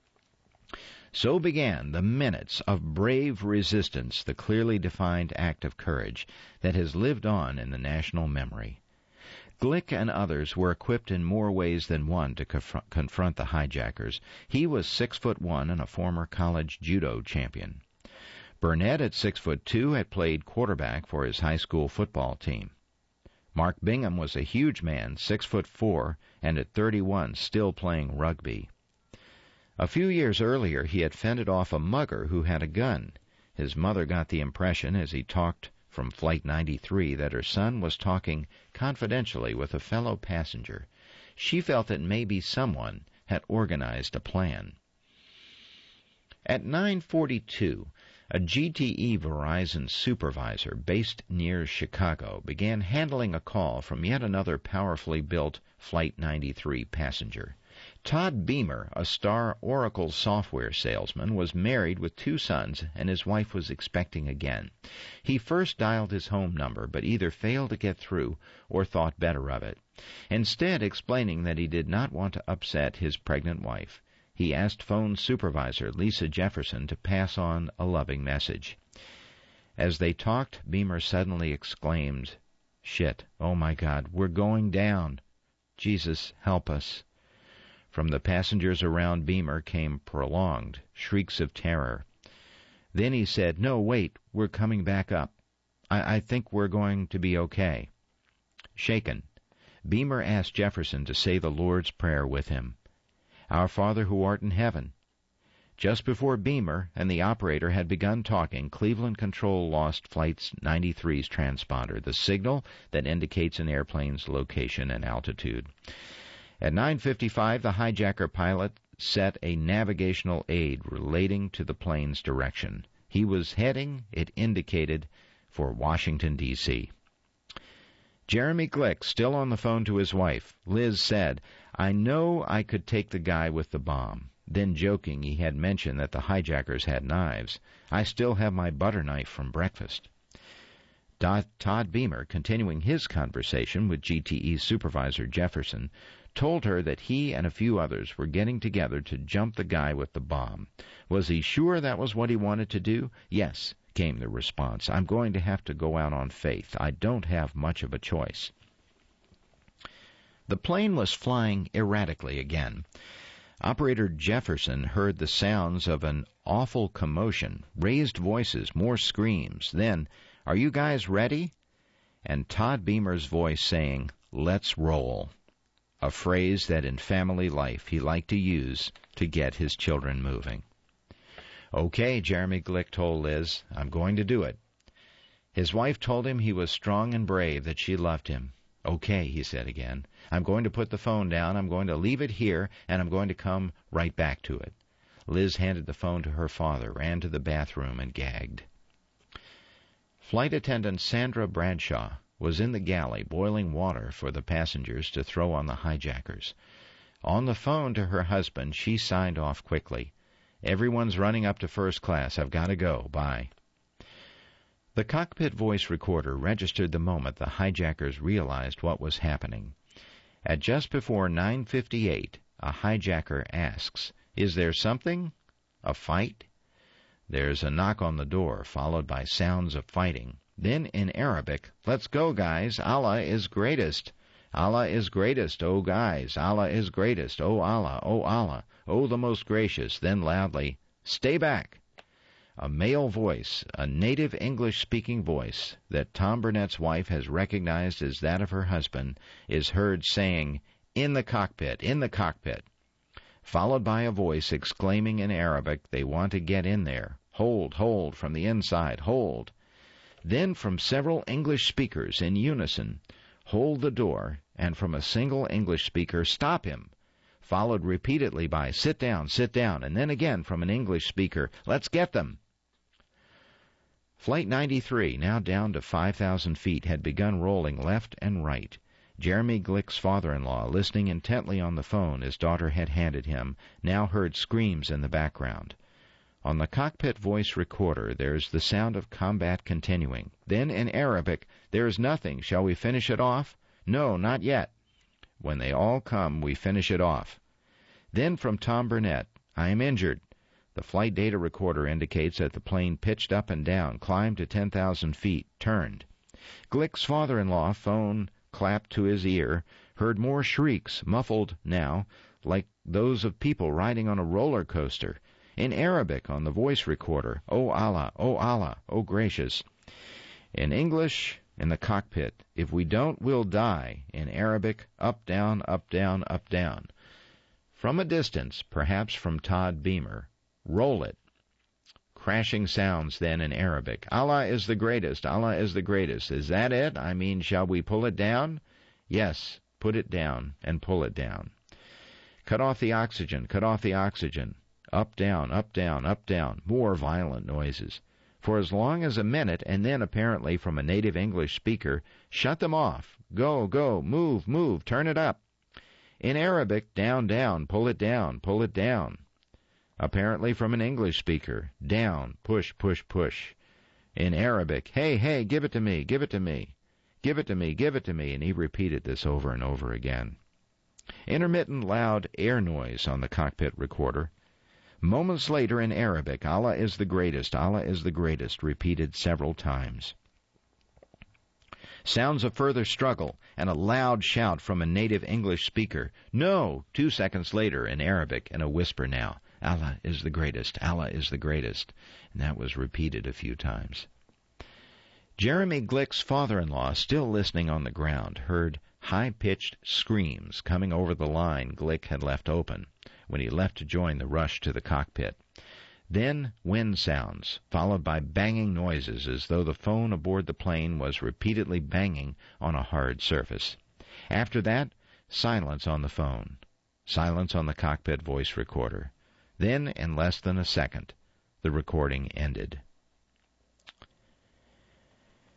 So began the minutes of brave resistance, the clearly defined act of courage that has lived on in the national memory. Glick and others were equipped in more ways than one to conf- confront the hijackers. He was six foot one and a former college judo champion. Burnett, at six foot two, had played quarterback for his high school football team. Mark Bingham was a huge man, six foot four, and at thirty-one still playing rugby. A few years earlier, he had fended off a mugger who had a gun. His mother got the impression, as he talked from Flight ninety-three, that her son was talking confidentially with a fellow passenger. She felt that maybe someone had organized a plan. At nine forty-two, a G T E Verizon supervisor based near Chicago began handling a call from yet another powerfully built Flight ninety-three passenger. Todd Beamer, a star Oracle software salesman, was married with two sons, and his wife was expecting again. He first dialed his home number, but either failed to get through or thought better of it. Instead, explaining that he did not want to upset his pregnant wife, he asked phone supervisor Lisa Jefferson to pass on a loving message. As they talked, Beamer suddenly exclaimed, "Shit, oh my God, we're going down. Jesus, help us." From the passengers around Beamer came prolonged shrieks of terror. Then he said, "No, wait, we're coming back up. I, I think we're going to be okay." Shaken, Beamer asked Jefferson to say the Lord's Prayer with him. "Our Father who art in heaven." Just before Beamer and the operator had begun talking, Cleveland Control lost Flight ninety-three's transponder, the signal that indicates an airplane's location and altitude. At nine fifty-five, the hijacker pilot set a navigational aid relating to the plane's direction. He was heading, it indicated, for Washington, D C Jeremy Glick, still on the phone to his wife. Liz said, "I know I could take the guy with the bomb." Then joking, he had mentioned that the hijackers had knives. "I still have my butter knife from breakfast." Todd Beamer, continuing his conversation with G T E Supervisor Jefferson, told her that he and a few others were getting together to jump the guy with the bomb. Was he sure that was what he wanted to do? "Yes," came the response. "I'm going to have to go out on faith. I don't have much of a choice." The plane was flying erratically again. Operator Jefferson heard the sounds of an awful commotion, raised voices, more screams. Then, "Are you guys ready?" And Todd Beamer's voice saying, "Let's roll," a phrase that in family life he liked to use to get his children moving. "Okay," Jeremy Glick told Liz, "I'm going to do it." His wife told him he was strong and brave, that she loved him. "Okay," he said again. "I'm going to put the phone down, I'm going to leave it here, and I'm going to come right back to it." Liz handed the phone to her father, ran to the bathroom, and gagged. Flight attendant Sandra Bradshaw was in the galley boiling water for the passengers to throw on the hijackers. On the phone to her husband, she signed off quickly. "Everyone's running up to first class. I've got to go. Bye." The cockpit voice recorder registered the moment the hijackers realized what was happening. At just before nine fifty-eight, a hijacker asks, "Is there something? A fight?" There's a knock on the door, followed by sounds of fighting. Then in Arabic, "Let's go, guys. Allah is greatest. Allah is greatest, oh guys. Allah is greatest, oh Allah, oh Allah, oh the most gracious." Then loudly, "Stay back." A male voice, a native English-speaking voice that Tom Burnett's wife has recognized as that of her husband, is heard saying, "In the cockpit, in the cockpit," followed by a voice exclaiming in Arabic they want to get in there. "Hold, hold, from the inside, hold." Then from several English speakers in unison, "Hold the door," and from a single English speaker, "Stop him," followed repeatedly by "Sit down, sit down," and then again from an English speaker, "Let's get them." Flight ninety-three, now down to five thousand feet, had begun rolling left and right. Jeremy Glick's father-in-law, listening intently on the phone his daughter had handed him, now heard screams in the background. On the cockpit voice recorder, there's the sound of combat continuing. Then in Arabic, "There's nothing. Shall we finish it off?" "No, not yet." "When they all come, we finish it off." Then from Tom Burnett, "I am injured." The flight data recorder indicates that the plane pitched up and down, climbed to ten thousand feet, turned. Glick's father-in-law, phone clapped to his ear, heard more shrieks, muffled now, like those of people riding on a roller coaster. In Arabic on the voice recorder, "Oh Allah, oh Allah, oh gracious." In English, in the cockpit, "If we don't, we'll die." In Arabic, "Up, down, up, down, up, down." From a distance, perhaps from Todd Beamer, "Roll it." Crashing sounds then in Arabic. "Allah is the greatest, Allah is the greatest." "Is that it? I mean, shall we pull it down?" "Yes, put it down and pull it down." "Cut off the oxygen, cut off the oxygen." Up, down, up, down, up, down. More violent noises. For as long as a minute, and then apparently from a native English speaker, "Shut them off. Go, go, move, move, turn it up." In Arabic, "Down, down, pull it down, pull it down." Apparently from an English speaker, "Down, push, push, push." In Arabic, "Hey, hey, give it to me, give it to me. Give it to me, give it to me." And he repeated this over and over again. Intermittent loud air noise on the cockpit recorder. Moments later in Arabic, "Allah is the greatest, Allah is the greatest," repeated several times. Sounds of further struggle and a loud shout from a native English speaker. "No!" Two seconds later in Arabic, and a whisper now. "Allah is the greatest, Allah is the greatest." And that was repeated a few times. Jeremy Glick's father-in-law, still listening on the ground, heard high-pitched screams coming over the line Glick had left open when he left to join the rush to the cockpit. Then wind sounds, followed by banging noises as though the phone aboard the plane was repeatedly banging on a hard surface. After that, silence on the phone, silence on the cockpit voice recorder. Then, in less than a second, the recording ended.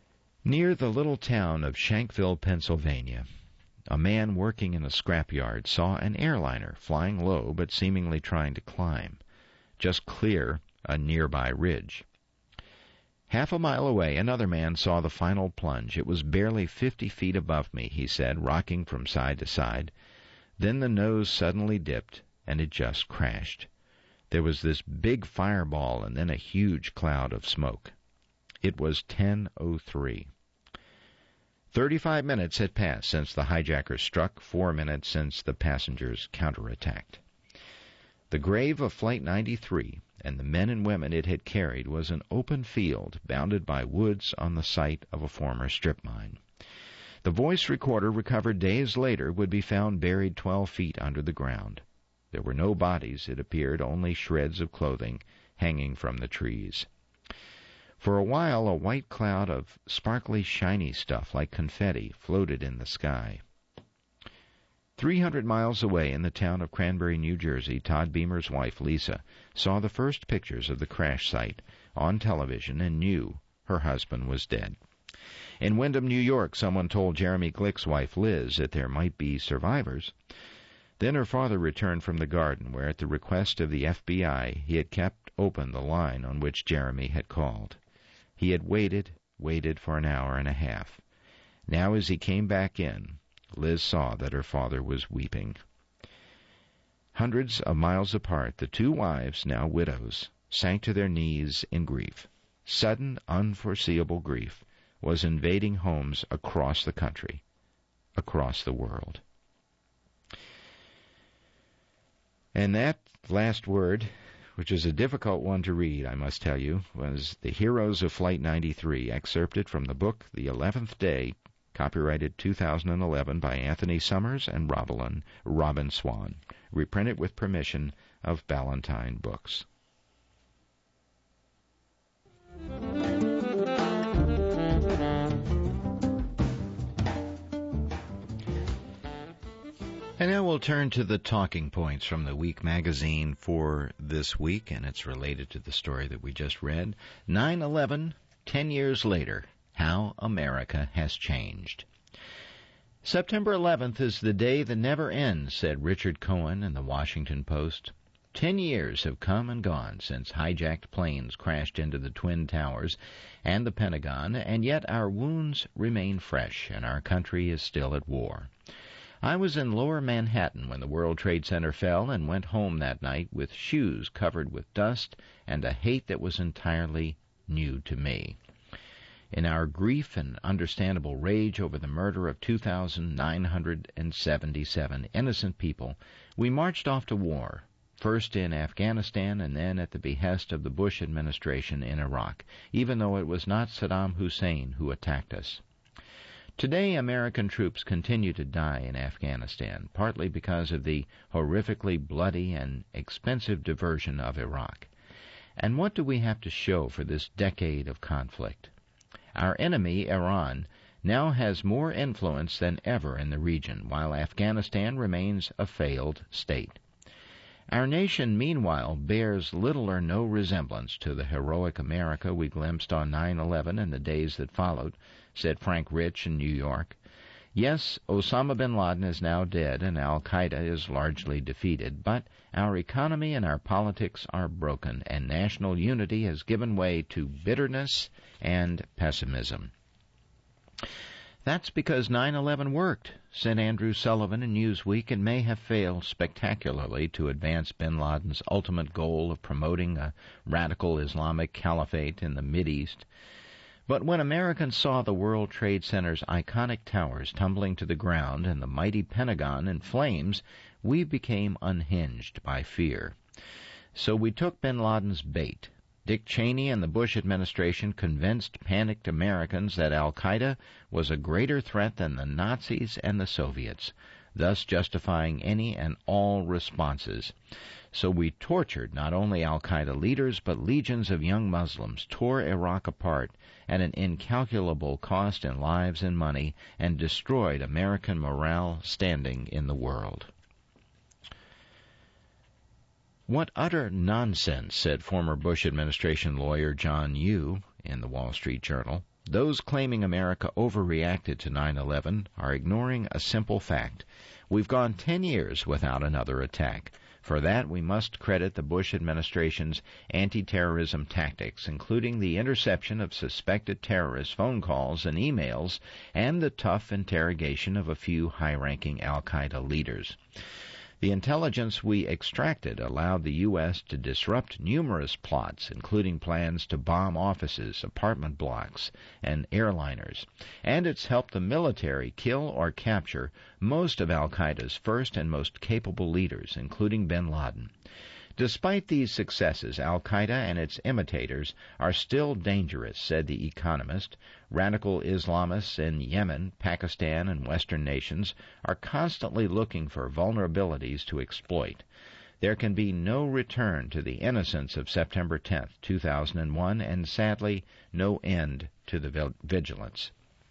Near the little town of Shankville, Pennsylvania, a man working in a scrapyard saw an airliner flying low but seemingly trying to climb, just clear a nearby ridge. Half a mile away, another man saw the final plunge. It was barely fifty feet above me, he said, rocking from side to side. Then the nose suddenly dipped, and it just crashed. There was this big fireball and then a huge cloud of smoke. It was ten oh three. Thirty-five minutes had passed since the hijackers struck, four minutes since the passengers counterattacked. The grave of Flight ninety-three and the men and women it had carried was an open field bounded by woods on the site of a former strip mine. The voice recorder recovered days later would be found buried twelve feet under the ground. There were no bodies, it appeared, only shreds of clothing hanging from the trees. For a while, a white cloud of sparkly, shiny stuff like confetti floated in the sky. Three hundred miles away in the town of Cranberry, New Jersey, Todd Beamer's wife, Lisa, saw the first pictures of the crash site on television and knew her husband was dead. In Windham, New York, someone told Jeremy Glick's wife, Liz, that there might be survivors. Then her father returned from the garden, where, at the request of the F B I, he had kept open the line on which Jeremy had called. He had waited, waited for an hour and a half. Now, as he came back in, Liz saw that her father was weeping. Hundreds of miles apart, the two wives, now widows, sank to their knees in grief. Sudden, unforeseeable grief was invading homes across the country, across the world. And that last word, which is a difficult one to read, I must tell you, was The Heroes of Flight ninety-three, excerpted from the book The Eleventh Day, copyrighted two thousand eleven by Anthony Summers and Robin, Robin Swan, reprinted with permission of Ballantine Books. And now we'll turn to the talking points from the Week magazine for this week, and it's related to the story that we just read. nine eleven, ten years later, how America has changed. September eleventh is the day that never ends, said Richard Cohen in the Washington Post. Ten years have come and gone since hijacked planes crashed into the Twin Towers and the Pentagon, and yet our wounds remain fresh and our country is still at war. I was in Lower Manhattan when the World Trade Center fell and went home that night with shoes covered with dust and a hate that was entirely new to me. In our grief and understandable rage over the murder of two thousand nine hundred seventy-seven innocent people, we marched off to war, first in Afghanistan and then at the behest of the Bush administration in Iraq, even though it was not Saddam Hussein who attacked us. Today, American troops continue to die in Afghanistan, partly because of the horrifically bloody and expensive diversion of Iraq. And what do we have to show for this decade of conflict? Our enemy, Iran, now has more influence than ever in the region, while Afghanistan remains a failed state. Our nation, meanwhile, bears little or no resemblance to the heroic America we glimpsed on nine eleven and the days that followed, said Frank Rich in New York. Yes, Osama bin Laden is now dead and Al-Qaeda is largely defeated, but our economy and our politics are broken, and national unity has given way to bitterness and pessimism. That's because nine eleven worked, said Andrew Sullivan in Newsweek, and may have failed spectacularly to advance bin Laden's ultimate goal of promoting a radical Islamic caliphate in the Mideast. But when Americans saw the World Trade Center's iconic towers tumbling to the ground and the mighty Pentagon in flames, we became unhinged by fear. So we took bin Laden's bait. Dick Cheney and the Bush administration convinced panicked Americans that Al-Qaeda was a greater threat than the Nazis and the Soviets, thus justifying any and all responses. So we tortured not only Al-Qaeda leaders, but legions of young Muslims, tore Iraq apart at an incalculable cost in lives and money, and destroyed American morale standing in the world. What utter nonsense, said former Bush administration lawyer John Yoo in the Wall Street Journal. Those claiming America overreacted to nine eleven are ignoring a simple fact. We've gone ten years without another attack. For that, we must credit the Bush administration's anti-terrorism tactics, including the interception of suspected terrorist phone calls and emails and the tough interrogation of a few high-ranking al-Qaeda leaders. The intelligence we extracted allowed the U S to disrupt numerous plots, including plans to bomb offices, apartment blocks, and airliners, and it's helped the military kill or capture most of al-Qaeda's first and most capable leaders, including bin Laden. Despite these successes, al-Qaeda and its imitators are still dangerous, said The Economist. Radical Islamists in Yemen, Pakistan, and Western nations are constantly looking for vulnerabilities to exploit. There can be no return to the innocence of September tenth, two thousand one, and sadly, no end to the vigilance.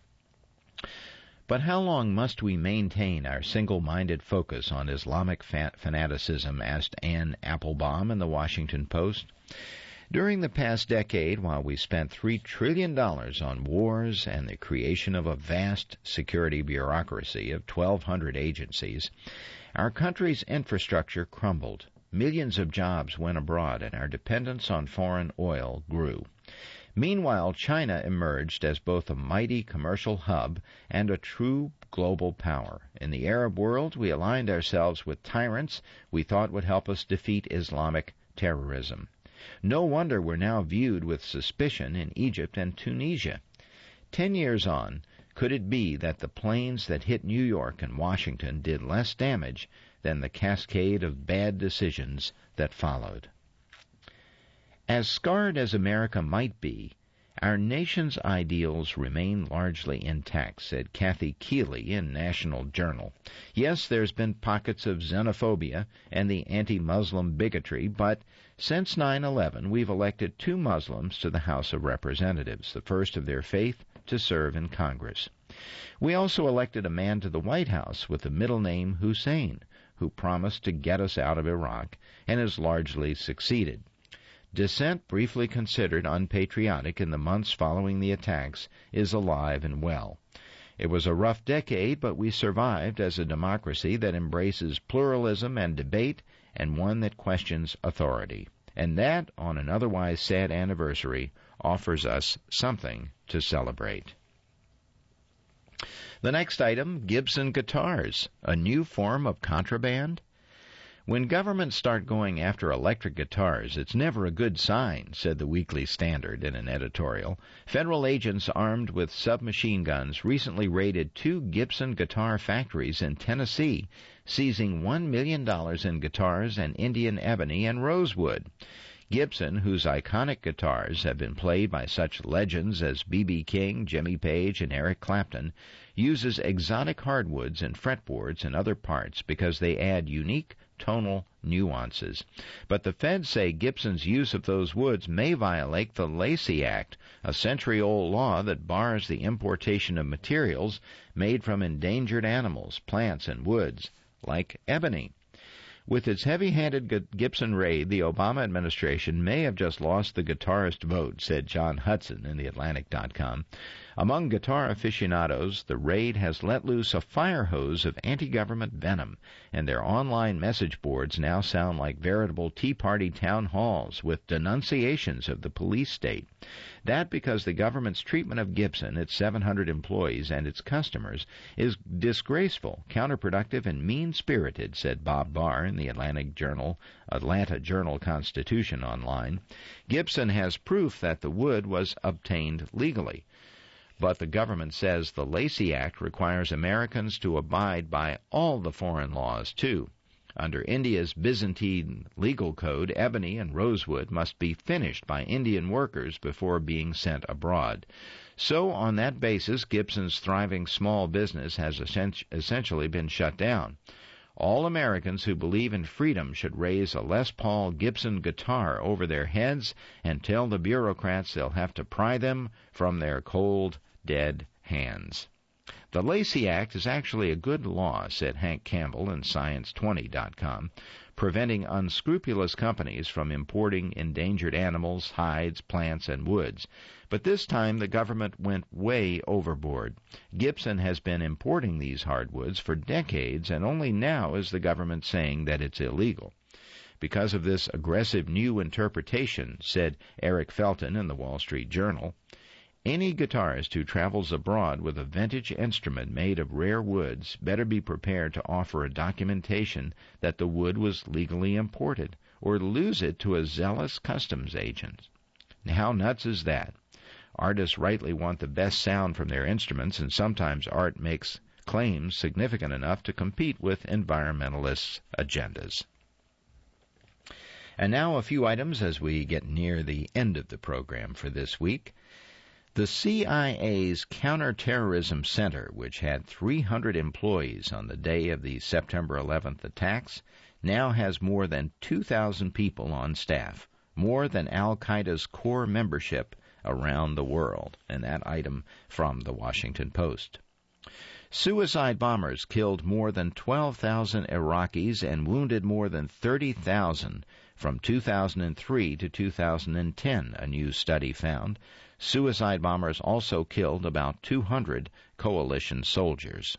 But how long must we maintain our single-minded focus on Islamic fanaticism, asked Ann Applebaum in the Washington Post. During the past decade, while we spent three trillion dollars on wars and the creation of a vast security bureaucracy of twelve hundred agencies, our country's infrastructure crumbled. Millions of jobs went abroad, and our dependence on foreign oil grew. Meanwhile, China emerged as both a mighty commercial hub and a true global power. In the Arab world, we aligned ourselves with tyrants we thought would help us defeat Islamic terrorism. No wonder we're now viewed with suspicion in Egypt and Tunisia. Ten years on, could it be that the planes that hit New York and Washington did less damage than the cascade of bad decisions that followed? As scarred as America might be, our nation's ideals remain largely intact, said Kathy Keeley in National Journal. Yes, there's been pockets of xenophobia and the anti-Muslim bigotry, but since nine eleven we've elected two Muslims to the House of Representatives, the first of their faith to serve in Congress. We also elected a man to the White House with the middle name Hussein, who promised to get us out of Iraq and has largely succeeded. Dissent, briefly considered unpatriotic in the months following the attacks, is alive and well. It was a rough decade, but we survived as a democracy that embraces pluralism and debate and one that questions authority. And that, on an otherwise sad anniversary, offers us something to celebrate. The next item, Gibson guitars, a new form of contraband. When governments start going after electric guitars, it's never a good sign, said the Weekly Standard in an editorial. Federal agents armed with submachine guns recently raided two Gibson guitar factories in Tennessee, seizing one million dollars in guitars and Indian ebony and rosewood. Gibson, whose iconic guitars have been played by such legends as B B King, Jimmy Page, and Eric Clapton, uses exotic hardwoods and fretboards and other parts because they add unique tonal nuances. But the feds say Gibson's use of those woods may violate the Lacey Act, a century-old law that bars the importation of materials made from endangered animals, plants, and woods, like ebony. With its heavy-handed Gibson raid, the Obama administration may have just lost the guitarist vote, said John Hudson in the Atlantic dot com. Among guitar aficionados, the raid has let loose a fire hose of anti-government venom, and their online message boards now sound like veritable Tea Party town halls with denunciations of the police state. That because the government's treatment of Gibson, its seven hundred employees, and its customers is disgraceful, counterproductive, and mean-spirited, said Bob Barr in the Atlantic Journal, Atlanta Journal-Constitution online. Gibson has proof that the wood was obtained legally. But the government says the Lacey Act requires Americans to abide by all the foreign laws, too. Under India's Byzantine legal code, ebony and rosewood must be finished by Indian workers before being sent abroad. So, on that basis, Gibson's thriving small business has essentially been shut down. All Americans who believe in freedom should raise a Les Paul Gibson guitar over their heads and tell the bureaucrats they'll have to pry them from their cold, dead hands. The Lacey Act is actually a good law, said Hank Campbell in Science twenty dot com, preventing unscrupulous companies from importing endangered animals, hides, plants, and woods. But this time the government went way overboard. Gibson has been importing these hardwoods for decades, and only now is the government saying that it's illegal. Because of this aggressive new interpretation, said Eric Felton in the Wall Street Journal, any guitarist who travels abroad with a vintage instrument made of rare woods better be prepared to offer a documentation that the wood was legally imported, or lose it to a zealous customs agent. Now, how nuts is that? Artists rightly want the best sound from their instruments, and sometimes art makes claims significant enough to compete with environmentalists' agendas. And now a few items as we get near the end of the program for this week. The C I A's Counterterrorism Center, which had three hundred employees on the day of the September eleventh attacks, now has more than two thousand people on staff, more than Al-Qaeda's core membership around the world. And that item from the Washington Post. Suicide bombers killed more than twelve thousand Iraqis and wounded more than thirty thousand from two thousand three to two thousand ten, a new study found. Suicide bombers also killed about two hundred coalition soldiers.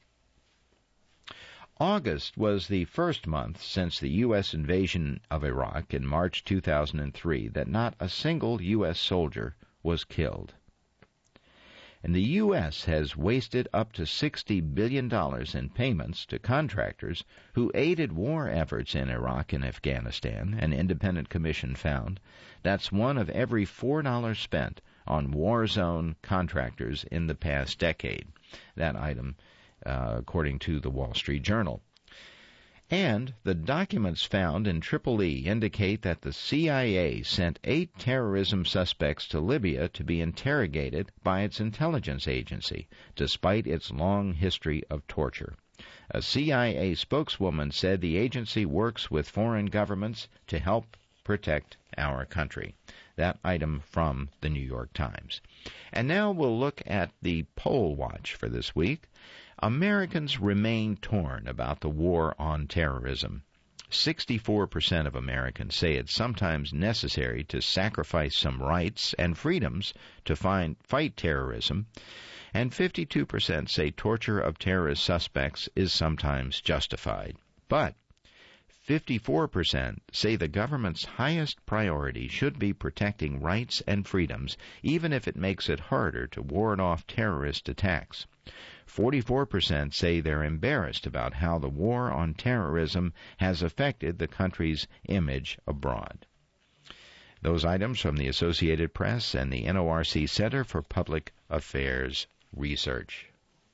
August was the first month since the U S invasion of Iraq in March two thousand three that not a single U S soldier was killed. And the U S has wasted up to sixty billion dollars in payments to contractors who aided war efforts in Iraq and Afghanistan, an independent commission found. That's one of every four dollars spent on war zone contractors in the past decade. That item, uh, according to the Wall Street Journal. And the documents found in Tripoli indicate that the C I A sent eight terrorism suspects to Libya to be interrogated by its intelligence agency, despite its long history of torture. A C I A spokeswoman said the agency works with foreign governments to help protect our country. That item from the New York Times. And now we'll look at the poll watch for this week. Americans remain torn about the war on terrorism. sixty-four percent of Americans say it's sometimes necessary to sacrifice some rights and freedoms to find, fight terrorism, and fifty-two percent say torture of terrorist suspects is sometimes justified. But fifty-four percent say the government's highest priority should be protecting rights and freedoms, even if it makes it harder to ward off terrorist attacks. forty-four percent say they're embarrassed about how the war on terrorism has affected the country's image abroad. Those items from the Associated Press and the N O R C Center for Public Affairs Research.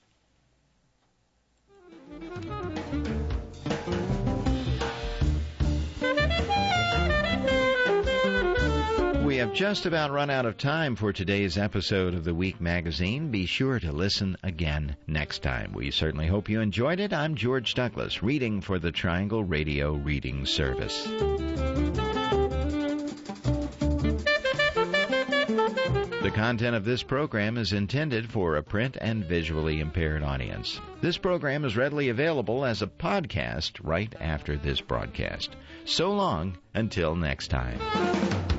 We have just about run out of time for today's episode of the Week Magazine. Be sure to listen again next time. We certainly hope you enjoyed it. I'm George Douglas, reading for the Triangle Radio Reading Service. The content of this program is intended for a print and visually impaired audience. This program is readily available as a podcast right after this broadcast. So long until next time.